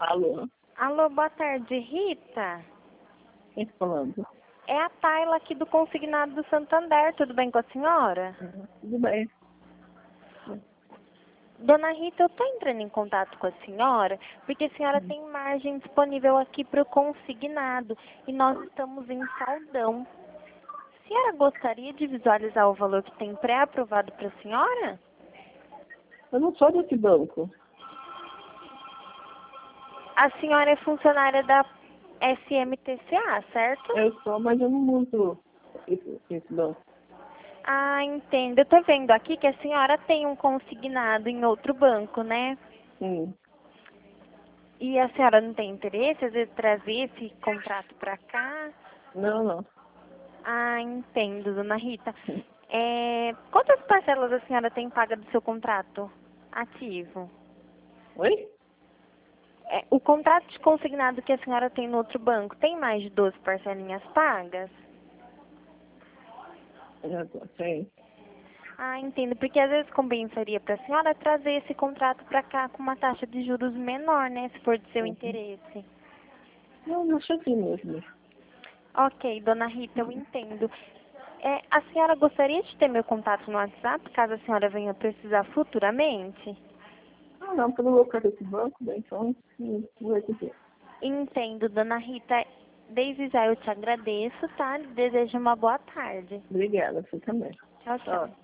Alô? Alô, boa tarde, Rita? Quem tá falando? É a Tayla aqui do Consignado do Santander, tudo bem com a senhora? Tudo bem. Dona Rita, eu estou entrando em contato com a senhora porque a senhora tem margem disponível aqui para o consignado e nós estamos em saldão. A senhora gostaria de visualizar o valor que tem pré-aprovado para a senhora? Eu não sou desse banco. A senhora é funcionária da SMTCA, certo? Eu sou, mas eu não uso esse banco. Ah, entendo. Eu tô vendo aqui que a senhora tem um consignado em outro banco, né? Sim. E a senhora não tem interesse, às vezes, trazer esse contrato pra cá? Não, não. Ah, entendo, dona Rita. Quantas parcelas a senhora tem paga do seu contrato ativo? Oi? O contrato de consignado que a senhora tem no outro banco, tem mais de 12 parcelinhas pagas? Sim. Ah, entendo, porque às vezes compensaria para a senhora trazer esse contrato para cá com uma taxa de juros menor, né, se for de seu interesse. Não, não acho assim mesmo. Ok, dona Rita, eu entendo. A senhora gostaria de ter meu contato no WhatsApp, caso a senhora venha precisar futuramente? Ah, não, porque eu não vou ficar desse banco, né? Então, não vai ter. Entendo, dona Rita. Desde já eu te agradeço, tá? Desejo uma boa tarde. Obrigada, você também. Tchau, tchau. Tchau.